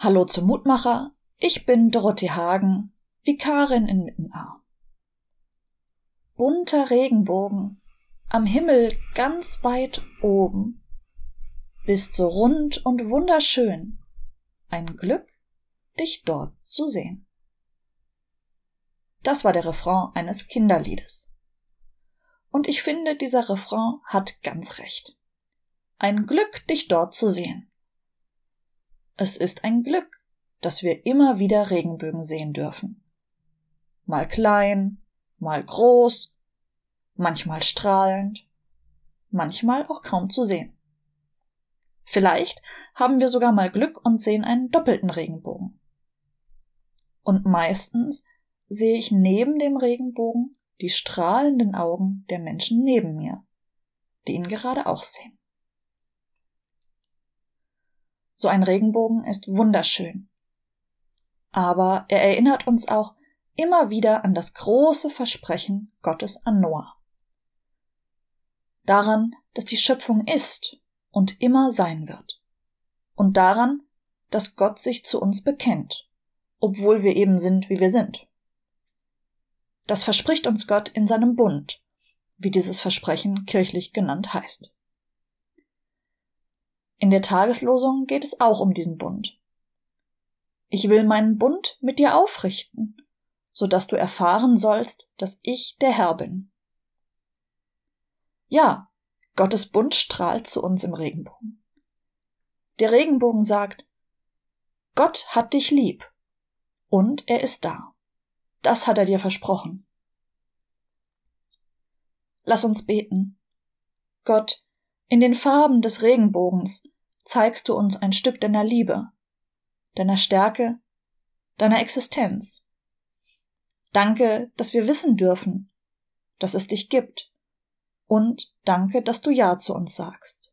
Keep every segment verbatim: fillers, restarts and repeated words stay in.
Hallo zum Mutmacher, ich bin Dorothee Hagen, Vikarin in Mittenaar. Bunter Regenbogen, am Himmel ganz weit oben, bist so rund und wunderschön, ein Glück, dich dort zu sehen. Das war der Refrain eines Kinderliedes. Und ich finde, dieser Refrain hat ganz recht. Ein Glück, dich dort zu sehen. Es ist ein Glück, dass wir immer wieder Regenbögen sehen dürfen. Mal klein, mal groß, manchmal strahlend, manchmal auch kaum zu sehen. Vielleicht haben wir sogar mal Glück und sehen einen doppelten Regenbogen. Und meistens sehe ich neben dem Regenbogen die strahlenden Augen der Menschen neben mir, die ihn gerade auch sehen. So ein Regenbogen ist wunderschön. Aber er erinnert uns auch immer wieder an das große Versprechen Gottes an Noah. Daran, dass die Schöpfung ist und immer sein wird. Und daran, dass Gott sich zu uns bekennt, obwohl wir eben sind, wie wir sind. Das verspricht uns Gott in seinem Bund, wie dieses Versprechen kirchlich genannt heißt. In der Tageslosung geht es auch um diesen Bund. Ich will meinen Bund mit dir aufrichten, so dass du erfahren sollst, dass ich der Herr bin. Ja, Gottes Bund strahlt zu uns im Regenbogen. Der Regenbogen sagt, Gott hat dich lieb und er ist da. Das hat er dir versprochen. Lass uns beten. Gott, in den Farben des Regenbogens zeigst du uns ein Stück deiner Liebe, deiner Stärke, deiner Existenz. Danke, dass wir wissen dürfen, dass es dich gibt, und danke, dass du Ja zu uns sagst.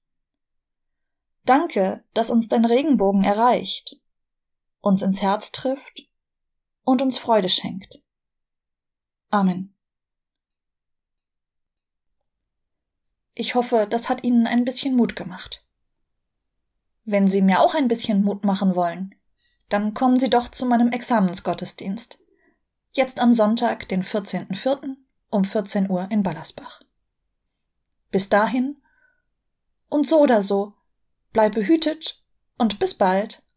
Danke, dass uns dein Regenbogen erreicht, uns ins Herz trifft und uns Freude schenkt. Amen. Ich hoffe, das hat Ihnen ein bisschen Mut gemacht. Wenn Sie mir auch ein bisschen Mut machen wollen, dann kommen Sie doch zu meinem Examensgottesdienst. Jetzt am Sonntag, den vierzehnten vierten um vierzehn Uhr in Ballersbach. Bis dahin und so oder so, bleib behütet und bis bald.